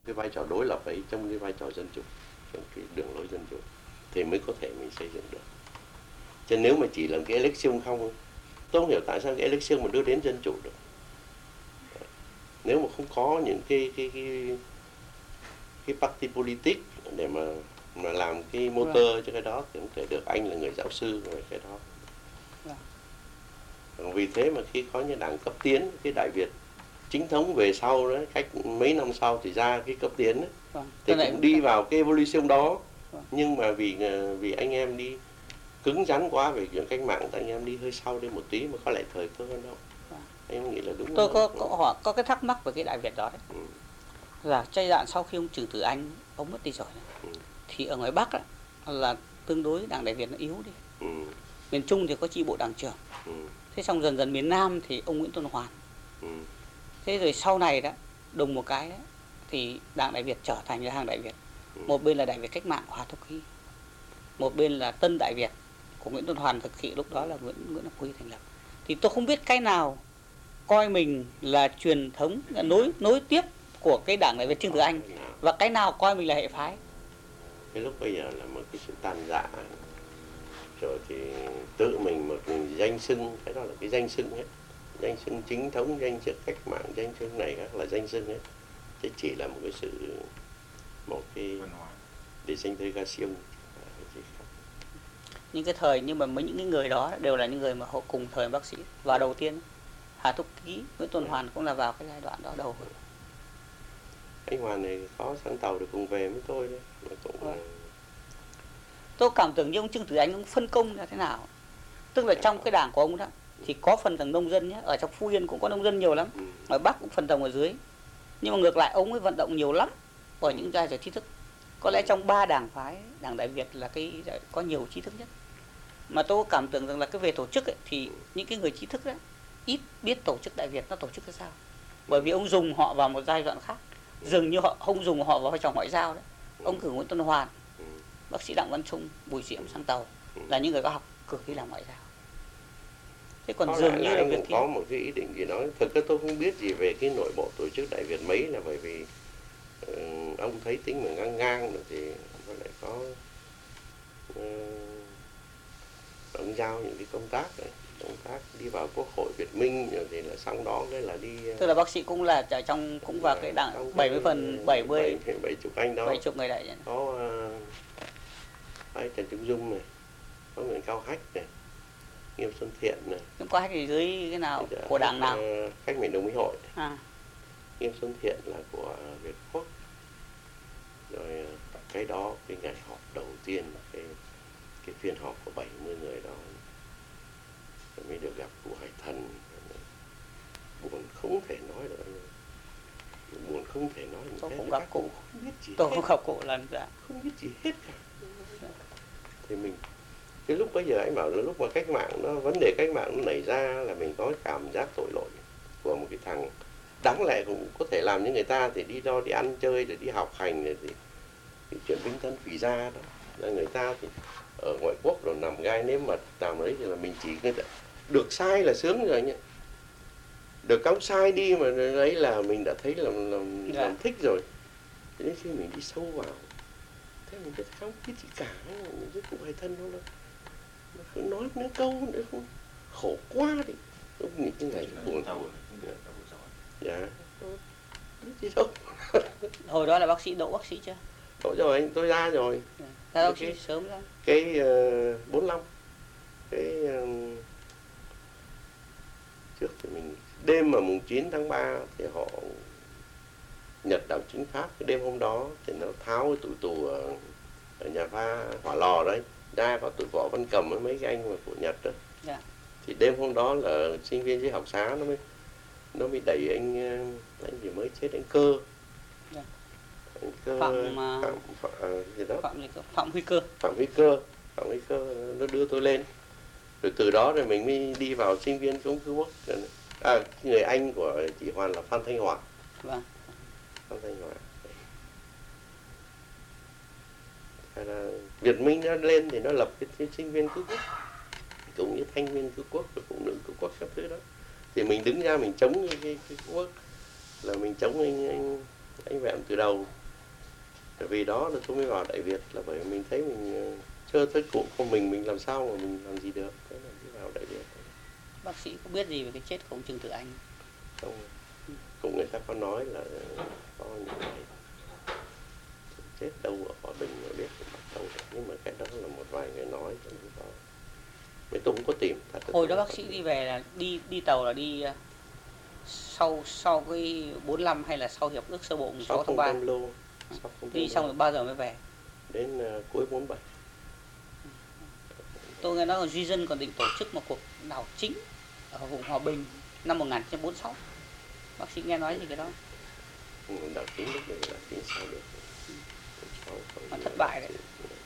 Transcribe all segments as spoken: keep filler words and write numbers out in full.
cái vai trò đối lập ấy trong cái vai trò dân chủ, trong cái đường lối dân chủ thì mới có thể mình xây dựng được. Chứ nếu mà chỉ làm cái election không, tôi không hiểu tại sao cái election mà đưa đến dân chủ được. Nếu mà không có những cái cái cái cái party politics để mà mà làm cái motor right. cho cái đó thì không thể được. Anh là người giáo sư về cái đó. Right. Vì thế mà khi có những đảng cấp tiến, cái Đại Việt chính thống về sau đó, cách mấy năm sau thì ra cái cấp tiến ấy, vâng. thì cũng lại... đi vào cái evolution đó. Vâng. Nhưng mà vì vì anh em đi cứng rắn quá về chuyện cách mạng, anh em đi hơi sau đi một tí mà có lại thời cơ hơn đâu. Vâng. Em nghĩ là đúng. Tôi có có, có có cái thắc mắc về cái Đại Việt đó đấy. Ừ. Là giai đoạn sau khi ông Trừ Tử Anh ông mất đi rồi này, ừ. thì ở ngoài Bắc ấy, là tương đối đảng Đại Việt nó yếu đi. Ừ. Miền Trung thì có chi bộ đảng trưởng. Ừ. Thế xong dần dần miền Nam thì ông Nguyễn Tuần Hoàn. Ừ. Thế rồi sau này đó, đùng một cái đấy, thì đảng Đại Việt trở thành cái hàng Đại Việt. Ừ. Một bên là Đại Việt Cách Mạng Hòa Thúc Khí, một bên là Tân Đại Việt của Nguyễn Tuần Hoàn, thực hiện lúc đó là Nguyễn Nguyễn Lập Huy thành lập. Thì tôi không biết cái nào coi mình là truyền thống là nối nối tiếp của cái đảng Đại Việt Trương Tử Anh và cái nào coi mình là hệ phái. Cái lúc bây giờ là một cái sự tàn dạ, rồi thì tự mình một danh xưng, cái đó là cái danh xưng hết, danh xưng chính thống, danh xưng cách mạng, danh xưng này khác là danh xưng hết, chứ chỉ là một cái sự một cái desegregation. Những cái thời nhưng mà mấy những người đó đều là những người mà họ cùng thời bác sĩ. Và đầu tiên Hà Thúc Ký, Nguyễn Tuần Hoàn cũng là vào cái giai đoạn đó đầu. Anh Hoàn này có sang tàu được cùng về với tôi đấy. Mà cũng... vâng. Tôi cảm tưởng như ông Trương Tử Anh ông phân công như thế nào. Tức là trong cái đảng của ông đó thì có phần tầng nông dân nhé. Ở trong Phú Yên cũng có nông dân nhiều lắm. Ở Bắc cũng phần tầng ở dưới. Nhưng mà ngược lại ông ấy vận động nhiều lắm ở những giai đoạn trí thức. Có lẽ trong ba đảng phái, đảng Đại Việt là cái có nhiều trí thức nhất. Mà tôi cảm tưởng rằng là cái về tổ chức ấy, thì những cái người trí thức đấy ít biết tổ chức Đại Việt nó tổ chức ra sao. Bởi vì ông dùng họ vào một giai đoạn khác, dường như họ không dùng họ vào vai trò ngoại giao đấy. Ông cử Nguyễn Tuần Hoàn, bác sĩ Đặng Văn Trung, Bùi Diệm sang tàu là những người có học cử đi làm ngoại giao. Thế còn có dường như là anh việc cũng có một cái ý định gì nói, thực ra tôi không biết gì về cái nội bộ tổ chức Đại Việt mấy, là bởi vì uh, ông thấy tính mà ngang ngang rồi thì ông lại có uh, ông giao những cái công tác này, công tác đi vào Quốc hội Việt Minh rồi thì là xong đó cái là đi. Tức là bác sĩ cũng là ở trong cũng vào cái đảng bảy mươi phần bảy mươi bảy chục anh đó, bảy chục người đại diện. Có uh, Trần Trung Dung này, có Nguyễn Cao Hách này, Nghiêm Xuân Thiện này. Nghiêm Cao Hách thì dưới cái nào thì của đảng nào? Uh, Cách Mệnh Đồng Mỹ Hội. À. Nghiêm Xuân Thiện là của Việt Quốc. Rồi uh, cái đó cái ngày họp đầu tiên là cái cái phiên họp của bảy mươi người đó mới được gặp cụ Hải Thần. Buồn không thể nói được, buồn không thể nói. Tôi cũng gặp cụ, không biết gì tôi hết. không gặp cụ lần cả, không biết gì hết cả. Thì mình cái lúc bây giờ anh bảo là lúc mà cách mạng nó vấn đề cách mạng nó nảy ra là mình có cảm giác tội lỗi của một cái thằng đáng lẽ cũng có thể làm như người ta thì đi đo đi ăn chơi rồi đi học hành rồi thì, thì chuyện binh thân phỉ ra đó là người ta thì ở ngoại quốc rồi nằm gai nếm mật làm đấy thì là mình chỉ người ta được sai là sướng rồi nhỉ, được cắm sai đi mà đấy là mình đã thấy là làm, dạ. làm thích rồi. Thế đến khi mình đi sâu vào thế mình biết không biết gì cả, mình biết cụ Hải Thân đâu đâu nó cứ nói những câu nữa không khổ quá đi, không nghĩ cái ngày buồn buồn. Dạ biết gì đâu. Hồi đó là bác sĩ đỗ bác sĩ chưa? Đỗ rồi, anh tôi ra rồi. Dạ. Ra bác sĩ cái, sớm ra. Cái uh, bốn lăm cái uh, trước thì mình đêm mà mùng chín tháng ba thì họ Nhật đảo chính pháp, cái đêm hôm đó thì nó tháo cái tủ tù ở, ở nhà pha Hỏa Lò đấy ra, có tụi Võ Văn Cầm với mấy cái anh mà của Nhật đó. Dạ. Thì đêm hôm đó là sinh viên dưới học xá nó mới nó mới đẩy anh anh gì mới chết anh Cơ. Dạ. Anh Cơ Phạm, Phạm, Phạm, Phạm gì đó Phạm, Phạm Huy Cơ Phạm Huy Cơ Phạm Huy Cơ nó đưa tôi lên, rồi từ đó rồi mình mới đi vào sinh viên chống cứu quốc. À, người anh của chị Hoàn là Phan Thanh Hòa. Vâng. Phan Thanh Hòa. Hay là Việt Minh nó lên thì nó lập cái, cái sinh viên cứu quốc, cũng như thanh niên cứu quốc và phụ nữ cứu quốc các thứ đó. Thì mình đứng ra mình chống cái, cái, cái quốc là mình chống anh, anh anh vẹn từ đầu. Vì đó là tôi mới vào Đại Việt, là bởi vì mình thấy mình chơi tới cụ của mình, mình làm sao mà mình làm gì được, thế là mới vào Đại Việt. Bác sĩ có biết gì về cái chết của ông Trương Tử Anh? Không, cũng người ta có nói là có những cái chết đâu ở Hòa Bình mà biết bắt đầu được. Nhưng mà cái đó là một vài người nói, tôi không có, mấy tôi không có tìm. Thật Hồi đó bác sĩ đi về là đi đi tàu là đi sau sau cái bốn lăm hay là sau hiệp ước sơ bộ mùng sáu tháng ba? Đi xong rồi bao giờ mới về? Đến uh, cuối bốn bảy. Tôi nghe nói là Duy Dân còn định tổ chức một cuộc đảo chính ở vùng Hòa Bình năm một nghìn chín trăm bốn mươi sáu. Bác sĩ nghe nói gì cái đó? Đảo chính lúc đấy là chính sao được. Mà thất bại đấy.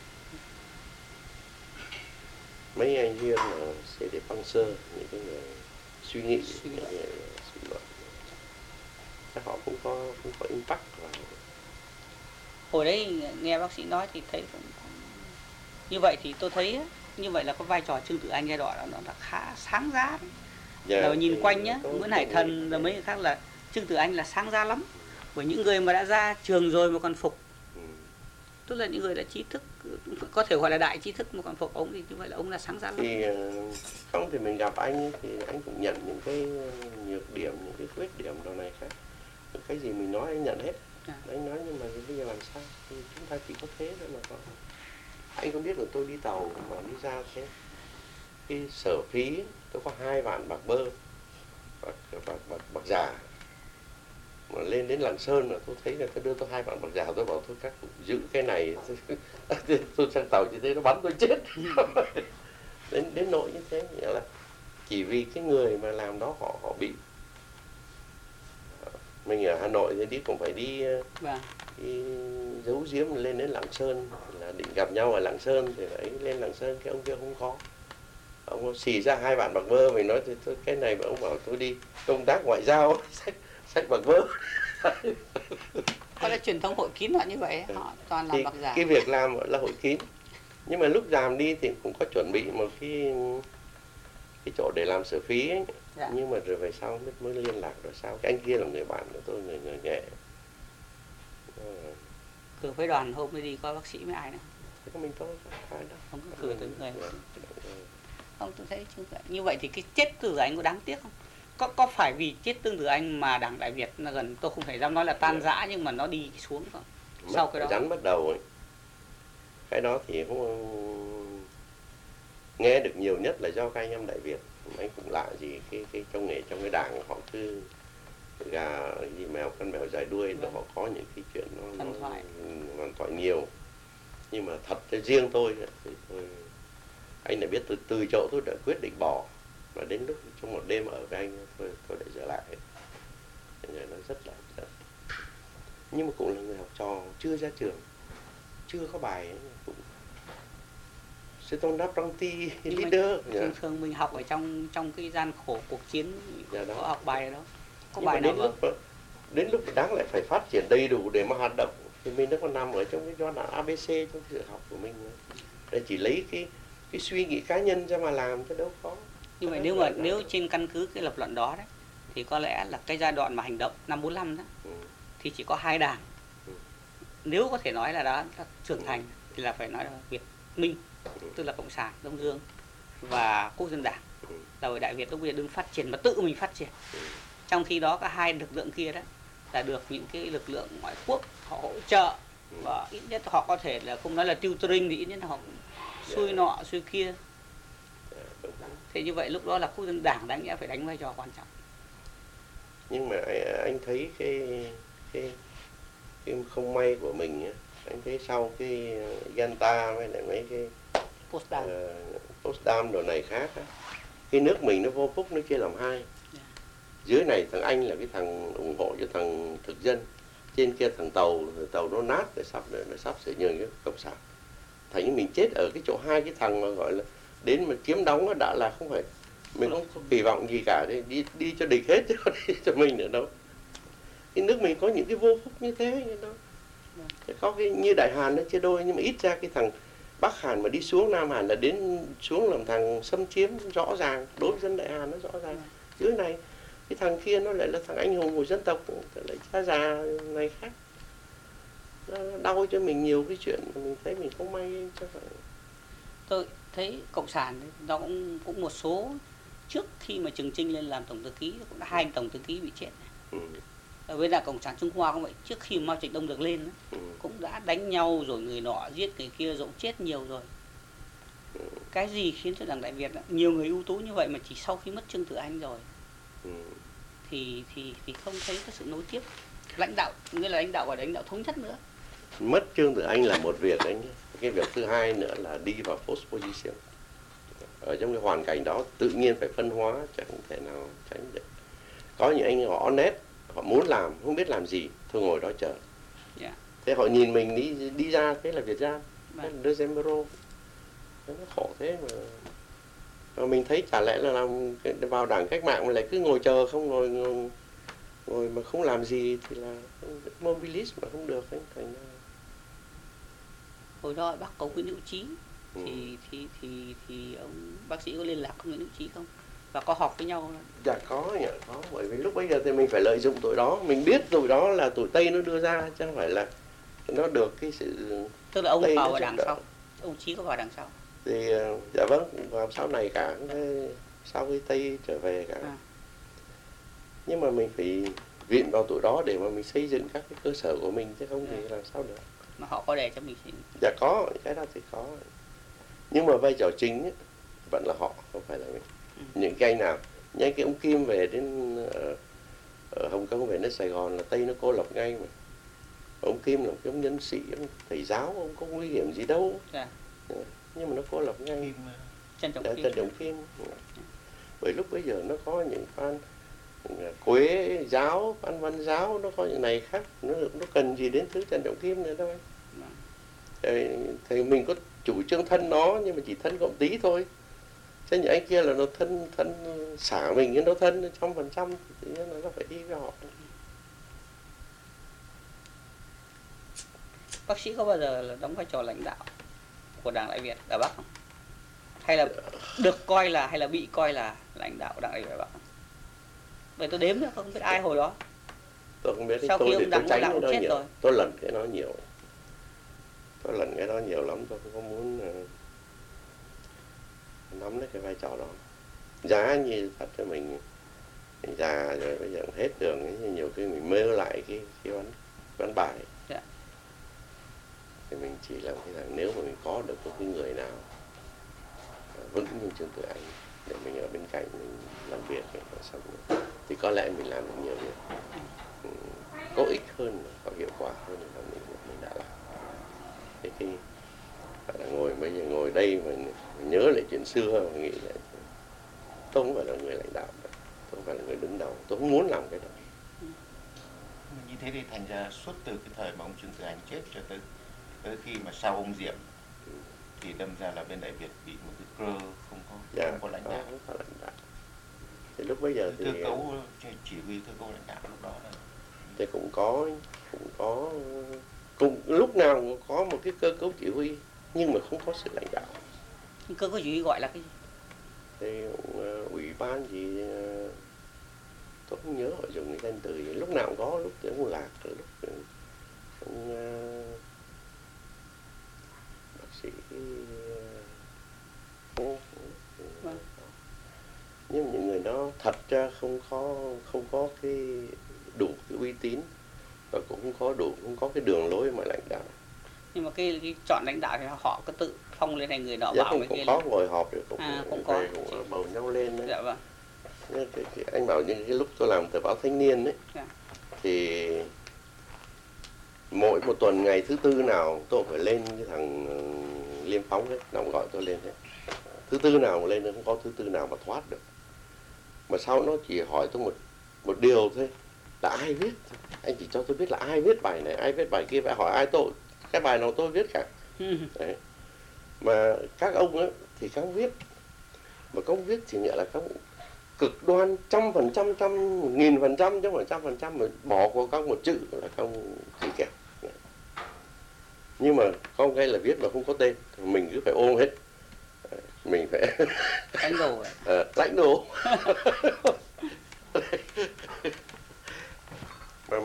Mấy anh Hiên là sẽ để băng sơ, những cái người suy nghĩ, suy luận, suy luận. Chắc họ cũng có cũng có impact vào. Hồi đấy nghe bác sĩ nói thì thấy cũng như vậy, thì tôi thấy như vậy là có vai trò Trương Tử Anh giai đoạn đó nó là khá sáng giá đấy. Yeah, là nhìn quanh nhá, Nguyễn Hải Thần và mấy người khác là Trương Tử Anh là sáng giá lắm. Bởi những người mà đã ra trường rồi mà còn phục, ừ. Tức là những người đã trí thức, có thể gọi là đại trí thức mà còn phục ông, thì như vậy là ông là sáng giá lắm. Thì không thì mình gặp anh thì anh cũng nhận những cái nhược điểm, những cái khuyết điểm đồ này khác. Cái gì mình nói anh nhận hết. À. Anh nói nhưng mà bây giờ làm sao? Thì chúng ta chỉ có thế thôi mà có. Anh không biết là tôi đi tàu mà đi ra thế. Cái sở phí tôi có hai vạn bạc bơ, bạc, bạc, bạc, bạc giả. Mà lên đến Lạng Sơn là tôi thấy là tôi đưa tôi hai vạn bạc giả, tôi bảo thôi các cụ giữ cái này. Tôi sang tàu như thế nó bắn tôi chết. đến đến nỗi như thế, nghĩa là chỉ vì cái người mà làm đó họ họ bị. Mình ở Hà Nội thì đi cũng phải đi, vâng. đi giấu giếm lên đến Lạng Sơn, là định gặp nhau ở Lạng Sơn thì ấy lên Lạng Sơn, cái ông kia không có, ông xì ra hai vạn bạc bơ. Mình nói thì tôi cái này mà ông bảo tôi đi công tác ngoại giao sách sách bạc bơ. Có lẽ truyền thống hội kín họ như vậy, họ toàn làm thì bạc giả. Cái việc làm là hội kín, nhưng mà lúc làm đi thì cũng có chuẩn bị một cái cái chỗ để làm sở phí ấy. Dạ. Nhưng mà rồi về sau mới, mới liên lạc rồi sao. Cái anh kia là người bạn của tôi, người người nghệ. Cử với đoàn hôm mới đi coi bác sĩ với ai nữa? Thế có mình tôi ai đâu. Không có cử tới người. Không, tôi thấy như vậy thì cái chết Từ Anh có đáng tiếc không? Có có phải vì chết Tương Từ Anh mà Đảng Đại Việt là gần, tôi không thể dám nói là tan rã, nhưng mà nó đi xuống không? Sau cái đó rắn bắt đầu ấy. Cái đó thì không nghe được nhiều nhất là do các anh em Đại Việt. Anh cũng lạ gì cái cái trong nghề, trong cái đảng họ cứ gà gì mèo con mèo dài đuôi, vâng. Họ có những cái chuyện nó, nó hoàn toàn nhiều. Nhưng mà thật cho riêng tôi thì tôi anh đã biết từ từ chỗ tôi đã quyết định bỏ, và đến lúc trong một đêm ở với anh tôi tôi đã trở lại. Nó rất là rất. Nhưng mà cũng là người học trò chưa ra trường, chưa có bài ấy, cũng sẽ tôn đáp trong ti leader. Thường thường mình học ở trong trong cái gian khổ cuộc chiến, dạ, có học bài ở đó. Có nhưng bài nào đến lúc mà, đến lúc đáng lại phải phát triển đầy đủ để mà hoạt động thì mình nó còn nằm ở trong cái giai đoạn a bê xê trong sự học của mình. Để chỉ lấy cái cái suy nghĩ cá nhân ra mà làm chứ đâu có. Nhưng mà nếu mà nếu trên căn cứ cái lập luận đó đấy thì có lẽ là cái giai đoạn mà hành động năm bốn lăm đó, ừ. thì chỉ có hai đảng. Ừ. Nếu có thể nói là đã trưởng thành, ừ. thì là phải nói là Việt Minh, ừ. tức là Cộng sản Đông Dương và Quốc dân Đảng, ừ. là ở Đại Việt lúc bây giờ đứng phát triển mà tự mình phát triển. Ừ. Trong khi đó cả hai lực lượng kia đó là được những cái lực lượng ngoại quốc họ hỗ trợ, ừ. và ít nhất họ có thể là không nói là tutoring thì ít nhất là họ xuôi yeah. nọ xuôi kia. Yeah, thế như vậy lúc đó là Quốc dân Đảng đáng nghĩa phải đánh vai trò quan trọng. Nhưng mà anh thấy cái cái cái không may của mình ấy, anh thấy sau cái Ganta với lại mấy cái Potsdam, uh, Potsdam đồ này khác á, cái nước mình nó vô phúc, nó chia làm hai. Yeah. Dưới này thằng Anh là cái thằng ủng hộ cho thằng thực dân, trên kia thằng Tàu, Tàu nó nát để sắp để nó sắp sửa nhường cái cộng sản. Thành như mình chết ở cái chỗ hai cái thằng mà gọi là đến mà chiếm đóng nó đã là không phải, mình không, không kỳ vọng gì cả, đi đi, đi cho địch hết chứ không đi cho mình nữa đâu. Cái nước mình có những cái vô phúc như thế như đó. Có cái như Đại Hàn nó chia đôi, nhưng mà ít ra cái thằng Bắc Hàn mà đi xuống Nam Hàn là đến xuống làm thằng xâm chiếm rõ ràng, đối với dân Đại Hàn nó rõ ràng. Dưới này cái thằng kia nó lại là thằng anh hùng của dân tộc, lại cha già này khác, nó đau cho mình nhiều cái chuyện mà mình thấy mình không may cho phải. Tôi thấy cộng sản nó cũng cũng một số trước khi mà Trường Chinh lên làm tổng thư ký cũng đã hai anh tổng thư ký bị chết. Ừ. Ở bên là cộng sản Trung Hoa cũng vậy, trước khi Mao Trạch Đông được lên ừ. cũng đã đánh nhau rồi, người nọ giết người kia rồi, chết nhiều rồi. ừ. Cái gì khiến cho Đảng Đại Việt nhiều người ưu tú như vậy mà chỉ sau khi mất Trương Tử Anh rồi ừ. thì thì thì không thấy có sự nối tiếp lãnh đạo, nghĩa là lãnh đạo và lãnh đạo thống nhất nữa. Mất Trương Tử Anh là một việc anh nhé. Cái việc thứ hai nữa là đi vào post position. Ở trong cái hoàn cảnh đó tự nhiên phải phân hóa, chẳng thể nào tránh được. Có những anh họ honest, họ muốn làm, không biết làm gì, thôi ngồi đó chờ. Yeah. Thế họ nhìn mình đi đi ra, thế là Việt Nam, thế là Vâng. đưa Zembro. Nó khổ thế mà. Mà mình thấy chả lẽ là làm vào đảng cách mạng mà lại cứ ngồi chờ, không ngồi, ngồi, ngồi mà không làm gì thì là mobilist mà không được. Anh thành ra Hồi đó bác có Nguyễn Hữu Trí Ừ. thì thì thì thì ông bác sĩ có liên lạc với Nguyễn Hữu Trí không, và có họp với nhau không? Dạ có nhỉ, có. Bởi vì lúc bây giờ thì mình phải lợi dụng tụi đó, mình biết tụi đó là tụi Tây nó đưa ra, chứ không phải là nó được cái sự. Tức là ông Tây vào nó ở giúp đằng đỡ. sau, ông Trí có vào đằng sau. Thì dạ vâng, vào sau này cả cái, sau khi Tây trở về cả. À. Nhưng mà mình phải viện vào tụi đó để mà mình xây dựng các cái cơ sở của mình, chứ không thì làm sao được. Mà họ có để cho mình xin. Dạ có, cái đó thì có. Nhưng mà vai trò chính ấy, vẫn là họ, không phải là mình. Ừ. Những cái anh nào, nhanh cái ông Kim về đến ở, ở Hồng Kông về đến Sài Gòn là Tây nó cô lập ngay mà. Ông Kim là một cái ông nhân sĩ, ông thầy giáo, ông có nguy hiểm gì đâu. Dạ. Nhưng mà nó cô lập ngay. Trân Trọng Dạ, Kim. Trân Trọng Kim. Bởi lúc bây giờ nó có những fan Quế giáo, Phan Văn giáo, nó có những này khác, nó, nó cần gì đến thứ Trân Trọng Kim nữa đâu anh. Vâng. Thì, thì mình có chủ trương thân nó, nhưng mà chỉ thân cộng tí thôi. Chứ những anh kia là nó thân, thân xả mình, nhưng nó thân trăm phần trăm thì nó phải đi với họ. Bác sĩ có bao giờ là đóng vai trò lãnh đạo của Đảng Đại Việt ở Bắc không? Hay là được coi là, hay là bị coi là lãnh đạo Đảng Đại Việt ở Bắc không? Bởi tôi đếm nữa, không biết ai hồi đó. Tôi không biết, Sau tôi khi thì ông tôi Đặng tránh Lão cái đó chết nhiều. rồi. Tôi lẩn cái đó nhiều. Tôi lẩn cái đó nhiều lắm, tôi không có muốn uh, nắm lấy cái vai trò đó. Giá như thật cho mình, mình già rồi bây giờ hết đường ấy, nhiều khi mình mơ lại cái cái ván ván bài. Dạ. Thì mình chỉ làm cái rằng nếu mà mình có được một cái người nào vững như Trương Tử Anh để mình ở bên cạnh mình làm việc để nó xong rồi, thì có lẽ mình làm được nhiều việc ừ, có ích hơn, có hiệu quả hơn là mình mình đã làm. Thế thì là ngồi bây giờ ngồi đây mà nhớ lại chuyện xưa và nghĩ lại tôi không phải là người lãnh đạo, tôi không phải là người đứng đầu, tôi không muốn làm cái đó. Như thế thì thành ra suốt từ cái thời mà ông Trương Tử Anh chết cho tới tới khi mà sau ông Diệm thì đâm ra là bên Đại Việt bị một cái cơ không có Dạ, không có lãnh đạo. Không có lãnh đạo. Thì lúc bây giờ thì cơ cấu chỉ huy cơ cấu lãnh đạo lúc đó là thì cũng có cũng có cùng lúc nào cũng có một cái cơ cấu chỉ huy nhưng mà không có sự lãnh đạo. Cơ cấu chỉ huy gọi là cái gì? Thì uh, ủy ban gì uh, tôi không nhớ họ dùng cái danh từ gì, lúc nào cũng có, lúc thì ông Lạc, lúc thì ông uh, bác sĩ uh, Vâng. nhưng mà những người đó thật ra không có không có cái đủ cái uy tín và cũng không có đủ không có cái đường lối mà lãnh đạo. Nhưng mà cái, cái chọn lãnh đạo thì họ có tự phong lên thành người nọ Dạ, bảo cũng, người cũng kia có lên. ngồi họp rồi cũng, À, cũng có. cũng bầu nhau lên đấy. Dạ vâng. Cái, cái, cái, anh bảo những cái lúc tôi làm tờ báo Thanh Niên đấy, Dạ. thì mỗi một tuần ngày thứ tư nào tôi phải lên cái thằng Liêm Phóng đấy, nào gọi tôi lên hết. Thứ tư nào mà lên nó không có thứ tư nào mà thoát được. Mà sau nó chỉ hỏi tôi một một điều thôi, là ai viết. Anh chỉ cho tôi biết là ai viết bài này, ai viết bài kia, phải hỏi ai tôi, cái bài nào tôi viết cả. Đấy. Mà các ông ấy thì các ông viết, mà các ông viết thì nghĩa là các ông cực đoan trăm phần trăm, trăm nghìn phần trăm, chứ không phải trăm phần trăm, mà bỏ qua các một chữ là không chỉ kèm. Nhưng mà không cái là viết mà không có tên, mình cứ phải ôm hết, mình phải Đánh đồ. à, lãnh đồ.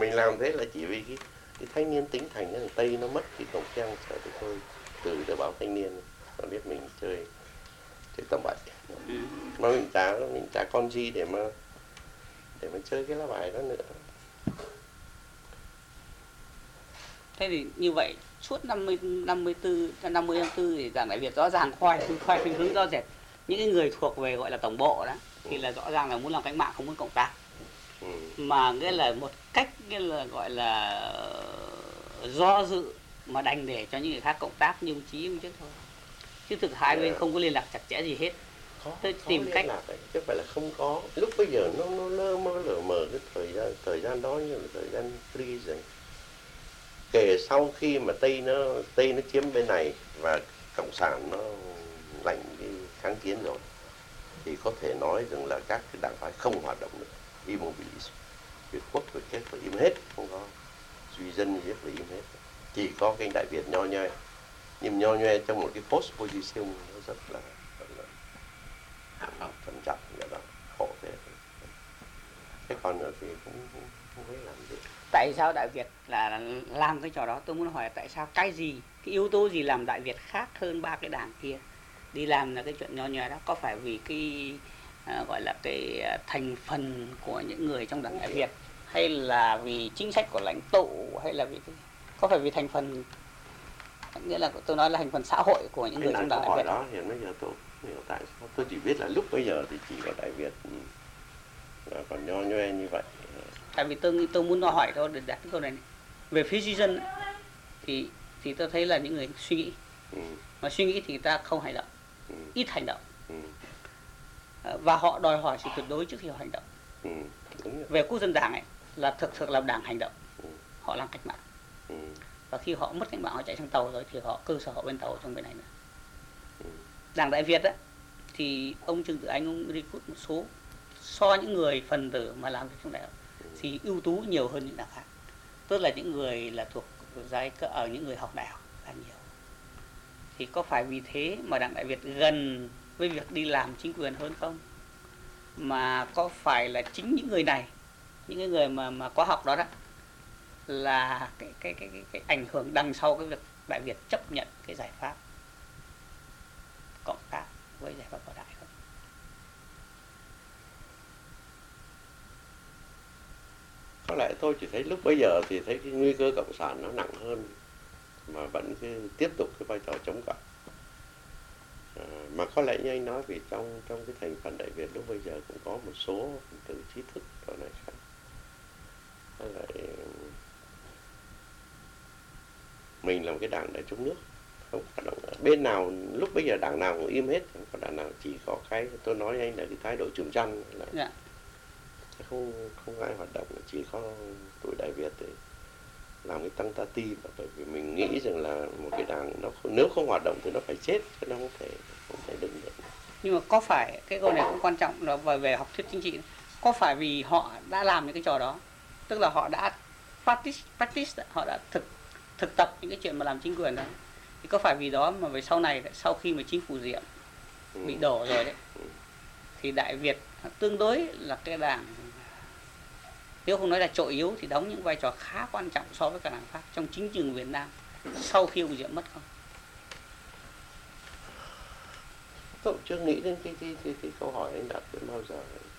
mình làm thế là chỉ vì cái, cái thanh niên tính thành thằng Tây nó mất cái khẩu trang sợ thì thôi từ tờ báo Thanh Niên nó biết mình chơi chơi tầm bậy. Ừ. Mà mình chả mình chả con gì để mà để mà chơi cái lá bài đó nữa. Thế thì như vậy suốt năm mươi năm mươi tư năm mươi tháng tư thì Đảng Đại Việt rõ ràng khoai khoai khuynh hướng rõ rệt. Những cái người thuộc về gọi là tổng bộ đó thì là rõ ràng là muốn làm cách mạng, không muốn cộng tác. Ừ. Mà nghĩa là một cách nghĩa là gọi là do dự mà đành để cho những người khác cộng tác như ông Chí ông trước thôi. Chứ thực hai bên không có liên lạc chặt chẽ gì hết. Khó, Tôi khó tìm liên cách. lạc đấy, chứ phải là không có. Lúc bây giờ nó nó lơ mơ lờ mờ cái thời gian thời gian đó như là thời gian free rồi. Kể sau khi mà Tây nó Tây nó chiếm bên này và cộng sản nó giành cái kháng chiến rồi thì có thể nói rằng là các cái đảng phái không hoạt động nữa, immobilis, Việt Quốc Việt Kết phải im hết, không có duy dân gì phải im hết, chỉ có cái Đại Việt nho nhoi, nhưng nho nhoi trong một cái post position nó rất là, rất là hạ học trầm trọng, như đó khổ thế. Thế còn nữa thì cũng không, không biết làm gì. Tại sao Đại Việt là làm cái trò đó? Tôi muốn hỏi tại sao cái gì, cái yếu tố gì làm Đại Việt khác hơn ba cái đảng kia đi làm là cái chuyện nho nhoi đó? Có phải vì cái à, gọi là cái thành phần của những người trong Đảng Đại Việt, hay là vì chính sách của lãnh tụ, hay là vì cái... có phải vì thành phần, nghĩa là tôi nói là thành phần xã hội của những cái người trong Đảng Đại Việt đó hiện bây giờ tôi không hiểu tại sao. Tôi chỉ biết là lúc bây giờ thì chỉ có Đại Việt là còn nho nhoi như vậy. Tại vì tôi tôi muốn hỏi thôi để đặt cái câu này, này. Về phía duy dân thì thì tôi thấy là những người suy nghĩ, Ừ. mà suy nghĩ thì người ta không hành động, Ừ. ít hành động, Ừ. và họ đòi hỏi sự tuyệt đối trước khi họ hành động. Ừ. Đúng rồi. Về quốc dân đảng ấy là thực sự là đảng hành động, Ừ. họ làm cách mạng, Ừ. và khi họ mất cách mạng họ chạy sang tàu rồi thì họ cơ sở họ bên tàu trong bên này nữa. Ừ. Đảng Đại Việt ấy, thì ông Trương Tử Anh ông recruit một số so những người phần tử mà làm việc trong đại học thì ưu tú nhiều hơn những đảng khác, tức là những người là thuộc giai cấp ở những người học đại học là nhiều. Thì có phải vì thế mà Đảng Đại Việt gần với việc đi làm chính quyền hơn không? Mà có phải là chính những người này, những cái người mà mà có học đó đó là cái cái cái cái, cái ảnh hưởng đằng sau cái việc Đại Việt chấp nhận cái giải pháp cộng tác với giải pháp bảo đại không? Có lẽ tôi chỉ thấy lúc bây giờ thì thấy cái nguy cơ cộng sản nó nặng hơn, mà vẫn cứ tiếp tục cái vai trò chống cộng. À, mà có lẽ như anh nói, vì trong trong cái thành phần Đại Việt lúc bây giờ cũng có một số phần tử trí thức đó này khác. Với lại mình là một cái đảng đại chống nước, không hoạt động bên nào, lúc bây giờ đảng nào cũng im hết, không có đảng nào, chỉ có cái tôi nói anh là cái thái độ trường chăn là Dạ. không không ai hoạt động, chỉ có tụi Đại Việt để làm cái tăng ta ti, và bởi vì mình nghĩ rằng là một cái đảng nó nếu không hoạt động thì nó phải chết, chứ nó không thể không thể đứng được. Nhưng mà có phải cái câu này cũng quan trọng là về về học thuyết chính trị, có phải vì họ đã làm những cái trò đó, tức là họ đã practice, practice họ đã thực thực tập những cái chuyện mà làm chính quyền đó, thì có phải vì đó mà về sau này, sau khi mà chính phủ Diệm bị đổ rồi đấy, thì Đại Việt tương đối là cái đảng, nếu không nói là trội yếu thì đóng những vai trò khá quan trọng so với các đảng khác trong chính trường Việt Nam sau khi ông Diệm mất không? Tôi chưa nghĩ đến cái cái cái, cái câu hỏi anh đặt đến bao giờ.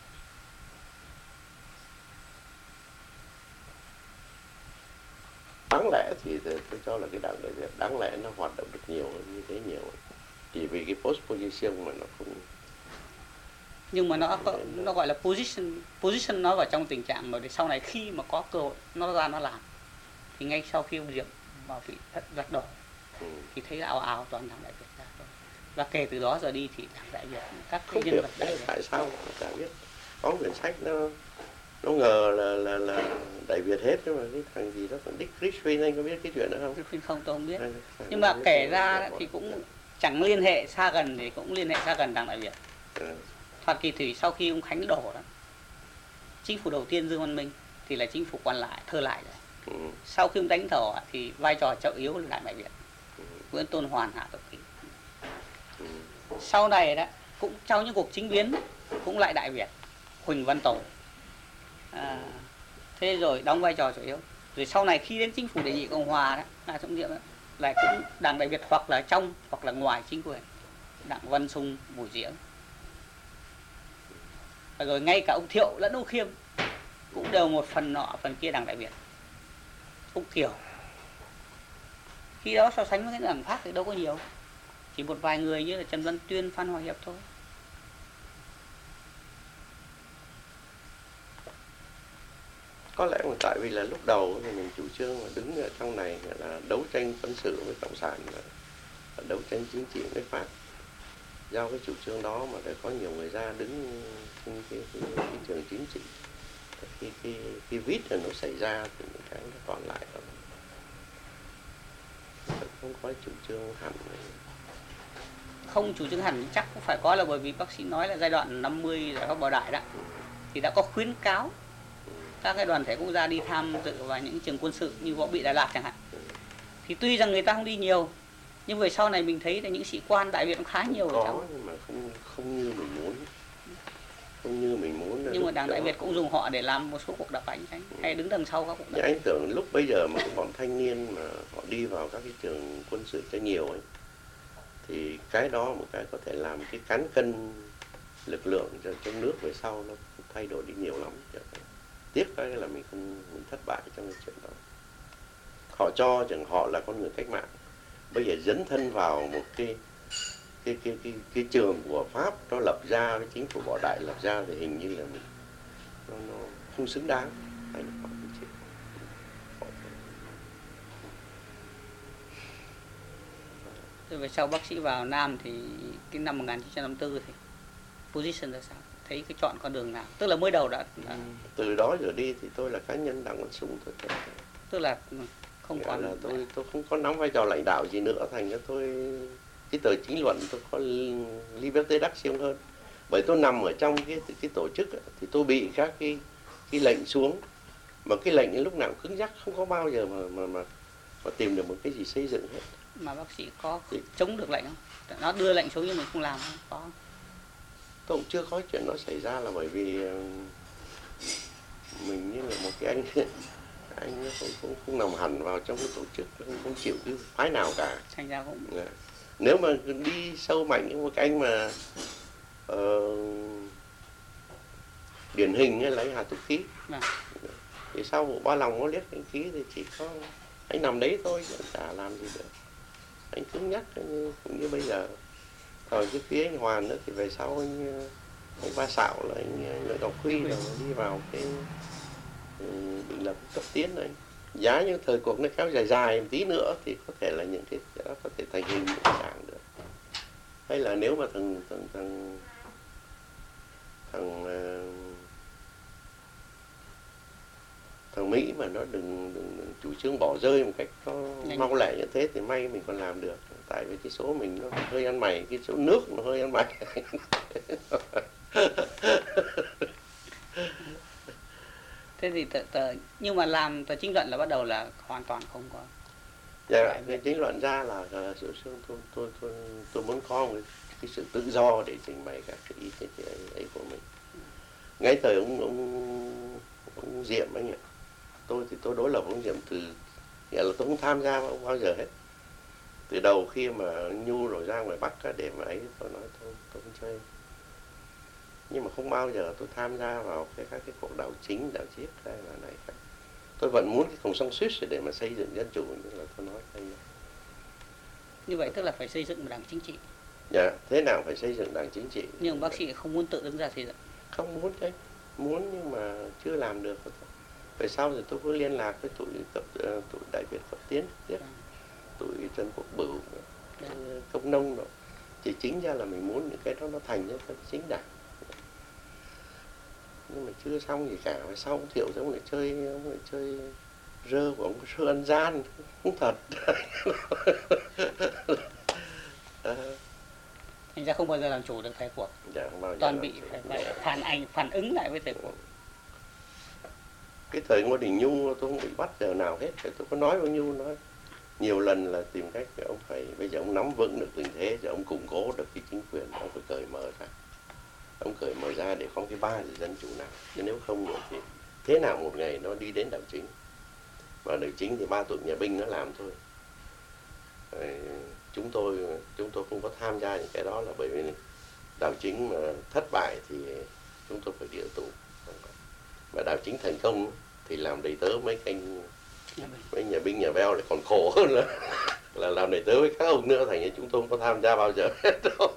Đáng lẽ thì tôi cho là cái đảng Đại Việt đáng lẽ nó hoạt động được nhiều hơn như thế nhiều, chỉ vì cái post position mà nó không. Nhưng mà nó có, nó gọi là position, position nó vào trong tình trạng mà để sau này khi mà có cơ hội nó ra nó làm, thì ngay sau khi ông Diệm vào vị giật đổ Ừ. thì thấy ào ào toàn đảng Đại Việt ra thôi. Và kể từ đó giờ đi thì đảng Đại Việt, các Không cái nhân hiểu vật Đại Việt, tại sao chả biết. Có quyển sách nó nó ngờ là là là Đại Việt hết, nhưng mà cái thằng gì đó còn Dick Richwin, anh có biết cái chuyện đó không? Richwin không tôi không biết. Hay, Nhưng mà kể ra thì cũng chẳng liên hệ xa gần, thì cũng liên hệ xa gần đảng Đại Việt. Ừ. Thoạt kỳ thủy sau khi ông Khánh đổ đó, chính phủ đầu tiên Dương Văn Minh thì là chính phủ quan lại, thơ lại rồi. Ừ. Sau khi ông đánh đổ thì vai trò trọng yếu là đảng Đại Việt, Ừ. Nguyễn Tôn Hoàn, Hạ Tộc Ký. Ừ. Sau này đó cũng trong những cuộc chính biến cũng lại Đại Việt, Huỳnh Văn Tổ, à, Thế rồi đóng vai trò chủ yếu. Rồi sau này khi đến chính phủ đề nghị Cộng hòa đó, là Trọng Diệm đó, lại cũng Đảng Đại Việt hoặc là trong hoặc là ngoài chính quyền, Đảng Văn Sung, Bùi Diễn. Rồi ngay cả ông Thiệu lẫn ông Khiêm cũng đều một phần nọ phần kia Đảng Đại Việt. Ông Kiều khi đó so sánh với cái đảng khác thì đâu có nhiều, chỉ một vài người như là Trần Văn Tuyên, Phan Hòa Hiệp thôi. Có lẽ là tại vì là lúc đầu thì mình chủ trương là đứng ở trong này là đấu tranh quân sự với cộng sản, là đấu tranh chính trị với Pháp. Do cái chủ trương đó mà đã có nhiều người ra đứng trên cái, cái, cái, cái trường chính trị. Khi khi khi vít là nó xảy ra thì những cái nó còn lại đó không có chủ trương hẳn. Không chủ trương hẳn chắc cũng phải có, là bởi vì bác sĩ nói là giai đoạn năm mươi giải phóng Bảo Đại đó thì đã có khuyến cáo các cái đoàn thể quốc gia đi tham dự vào những trường quân sự như Võ Bị Đà Lạt chẳng hạn. Thì tuy rằng người ta không đi nhiều, nhưng về sau này mình thấy là những sĩ quan Đại Việt cũng khá nhiều. Có, trong. Nhưng mà không không như mình muốn. Không như mình muốn. Nhưng mà Đảng Đại Việt cũng dùng họ để làm một số cuộc đập đánh, đánh ừ. hay đứng đằng sau các cuộc đập. Anh tưởng lúc bây giờ mà bọn thanh niên mà họ đi vào các cái trường quân sự cho nhiều ấy, thì cái đó một cái có thể làm cái cán cân lực lượng trong nước về sau nó thay đổi đi nhiều lắm. Tiếc cái là mình không mình thất bại trong cái chuyện đó. Họ cho rằng họ là con người cách mạng, bây giờ dấn thân vào một cái cái cái cái, cái trường của Pháp nó lập ra, với chính phủ Bảo Đại lập ra, thì hình như là mình nó, nó không xứng đáng. Rồi về sau bác sĩ vào Nam thì cái năm một nghìn chín trăm năm mươi tư thì position ra sao? Thấy cái chọn con đường nào? Tức là mới đầu đã, đã... từ đó giờ đi thì tôi là cá nhân Đảng Văn Sung thôi. Tức là không còn là tôi tôi không có nắm vai trò lãnh đạo gì nữa, thành ra tôi cái tờ chính luận tôi có liberté d'action hơn, bởi tôi nằm ở trong cái cái tổ chức ấy, thì tôi bị các cái cái lệnh xuống, mà cái lệnh lúc nào cũng cứng nhắc, không có bao giờ mà mà mà, mà tìm được một cái gì xây dựng hết. Mà bác sĩ có thì... chống được lệnh không? Nó đưa lệnh xuống nhưng mình không làm không? Có. Tôi cũng chưa có chuyện nó xảy ra, là bởi vì mình như là một cái anh anh không, không, không nằm hẳn vào trong cái tổ chức, không, không chịu cái phái nào cả. Thành ra cũng... Yeah. Nếu mà đi sâu mạnh như một cái anh mà uh, điển hình ấy, lấy Hà Túc Ký à. Thì sau vụ Ba Lòng có liếc anh Ký thì chỉ có anh nằm đấy thôi, chứ chả làm gì được. Anh cứng nhắc như, cũng như bây giờ. Thời cái phía anh Hoàn nữa thì về sau anh anh Ba Sạo là anh Nguyễn Ngọc Huy rồi đi vào cái định lập cấp tiến này. Giá như thời cuộc nó kéo dài dài một tí nữa thì có thể là những cái đó có thể thành hình một dạng được. Hay là nếu mà thằng thằng thằng thằng thằng Mỹ mà nó đừng, đừng, đừng chủ trương bỏ rơi một cách nó mau lẹ như thế thì may mình còn làm được. Tại vì cái số mình nó hơi ăn mày, cái số nước nó hơi ăn mày. Thế thì tờ, tờ, nhưng mà làm tờ chính luận là bắt đầu là hoàn toàn không có. Dạ, cái chính luận ra là sự tôi, tôi, tôi, tôi, tôi muốn có một cái sự tự do để trình bày các cái ý kiến ấy của mình. Ngay thời ông, ông, ông Diệm anh ạ, tôi thì tôi đối lập ông Diệm từ, nghĩa là tôi không tham gia bao giờ hết. Từ đầu khi mà Nhu rồi ra ngoài Bắc để mà ấy, tôi nói tôi, tôi không chơi. Nhưng mà không bao giờ tôi tham gia vào cái, các cái cuộc đảo chính, đảo chiếc hay là này cả. Tôi vẫn muốn cái Cộng sản Suisse để mà xây dựng dân chủ, như là tôi nói đây. Như vậy tức là phải xây dựng một đảng chính trị. Dạ, thế nào phải xây dựng đảng chính trị. Nhưng bác sĩ không muốn tự đứng ra xây dựng. Không muốn đấy, muốn nhưng mà chưa làm được. Về sau thì tôi có liên lạc với tụi, cấp, tụi Đại Việt cấp tiến, tiếp. À. Tụi Trần Quốc Bửu, à. Công Nông đó. Chỉ chính ra là mình muốn những cái đó nó thành cho cái chính đảng. Nhưng mà chưa xong gì cả. Và sau ông Thiệu ông lại chơi, ông lại chơi rơ của ông Sư Ân Gian, không thật. Thành ra không bao giờ làm chủ được thời cuộc. Dạ, không bao giờ toàn bị phải, phải phản ảnh, phản ứng lại với thời cuộc. Cái thời Ngô Đình Nhu tôi không bị bắt giờ nào hết. Tôi có nói với Nhu nói nhiều lần là tìm cách để ông phải, bây giờ ông nắm vững được tình thế, rồi ông củng cố được cái chính quyền, ông phải cởi mở ra. Ông cởi mở ra để có cái ba là dân chủ nào. Chứ nếu không nữa thì thế nào một ngày nó đi đến đảo chính. Và đảo chính thì ba tụi nhà binh nó làm thôi. Rồi, chúng tôi chúng tôi không có tham gia những cái đó là bởi vì đảo chính mà thất bại thì chúng tôi phải địa tụ. Mà đảo chính thành công thì làm đầy tớ mấy anh mấy nhà binh nhà veo lại còn khổ hơn nữa, là làm đầy tớ với các ông nữa, thành ra chúng tôi không có tham gia bao giờ hết đâu.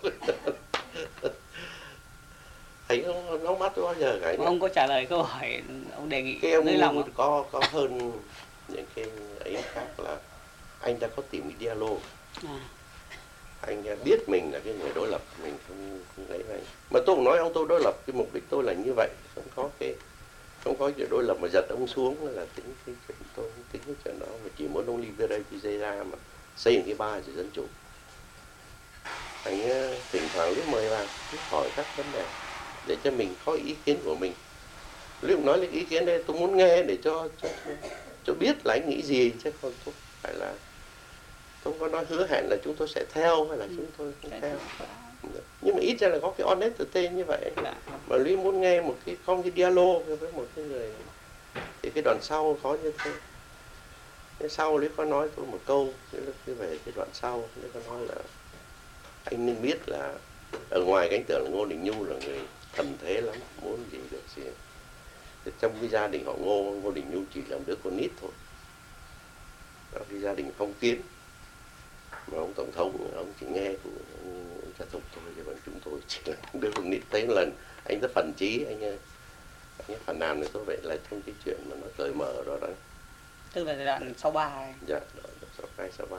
Thấy không, nó mắt bao giờ cả. Ông có trả lời câu hỏi ông đề nghị cái ông nới lòng có có hơn những cái ấy khác là anh đã có tìm cái dialogue. À. Anh biết mình là cái người đối lập, mình không, không lấy anh. Mà tôi cũng nói ông tôi đối lập, cái mục đích tôi là như vậy, không có cái không có chuyện đối lập mà giật ông xuống là tính cái chuyện tôi không tính cái chuyện đó, mà chỉ muốn ông Oliveira ra mà xây những cái ba cho dân chủ. Anh thỉnh thoảng lúc mời vào lúc hỏi các vấn đề để cho mình có ý kiến của mình. Lúc nói lên ý kiến đây tôi muốn nghe để cho cho, cho biết là anh nghĩ gì, chứ không tôi phải là không có nói hứa hẹn là chúng tôi sẽ theo hay là chúng tôi không theo. Nhưng mà ít ra là có cái honesty như vậy. Mà Lý muốn nghe một cái không cái dialogue với một cái người thì cái đoạn sau có như thế. Cái sau Lý có nói tôi một câu về cái đoạn sau, Lý có nói là anh nên biết là ở ngoài cánh tưởng là Ngô Đình Nhu là người thần thế lắm, muốn gì được gì. Thì trong cái gia đình họ Ngô, Ngô Đình Nhu chỉ là một đứa con nít thôi. Đó, cái gia đình phong kiến. Mà ông tổng thống ông chỉ nghe của ông Cha Thục thôi, chứ còn chúng tôi chỉ là đứa con nít. Thấy lần anh rất phần trí, anh anh phần nào nữa tôi vậy là trong cái chuyện mà nó cởi mở rồi đó. Tức là giai đoạn sáu ba ấy. Dạ, sáu hai sáu ba.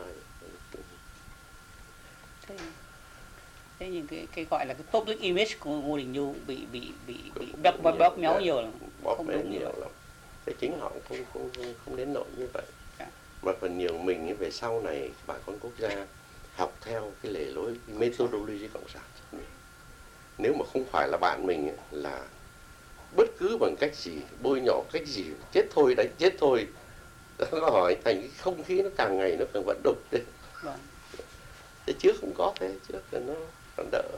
Thế, thế nhưng cái cái gọi là cái public image của Ngô Đình Nhu bị bị bị bị bóp bóp bóp méo nhiều lắm. Bóp méo nhiều lắm. Thế chính họ không không không, không đến nỗi như vậy. Dạ. Mà phần nhiều mình về sau này bà con quốc gia học theo cái lề lối cái methodology cộng sản. Nếu mà không phải là bạn mình là bất cứ bằng cách gì, bôi nhọ cách gì, chết thôi đánh chết thôi. Nó hỏi thành cái không khí nó càng ngày nó càng vận động lên. Vâng. Thế trước không có thế, trước là nó còn đỡ.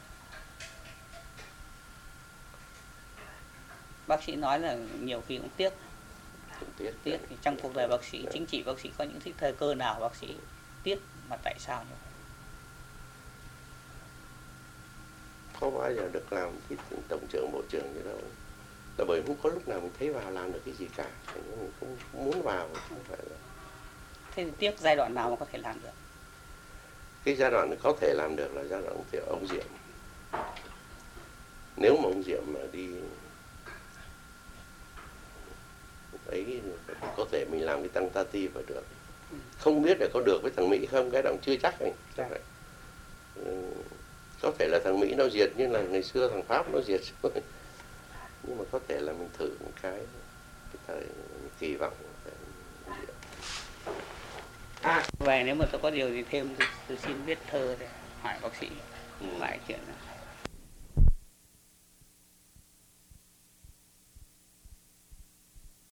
Bác sĩ nói là nhiều khi cũng tiếc. Cũng tiếc. Tiếc thì trong cuộc đời bác sĩ, chính trị bác sĩ có những thích thời cơ nào bác sĩ tiếc mà tại sao nhỉ? Không bao giờ được làm cái tổng trưởng bộ trưởng gì đâu. Là bởi không có lúc nào mình thấy vào làm được cái gì cả, mình không muốn vào, không phải là. Thế thì tiếc giai đoạn nào mà có thể làm được? Cái giai đoạn có thể làm được là giai đoạn của ông Diệm. Nếu mà ông Diệm mà đi ấy có thể mình làm cái tăng tati và được. Không biết là có được với thằng Mỹ không, cái đó chưa chắc anh. Chắc vậy. Có thể là thằng Mỹ nó diệt như là ngày xưa thằng Pháp nó diệt. Nhưng mà có thể là mình thử một cái, cái thời kỳ vọng. À, vậy nếu mà tôi có điều gì thêm tôi, tôi xin viết thơ để hỏi bác sĩ. Ừ. Lại chuyện này.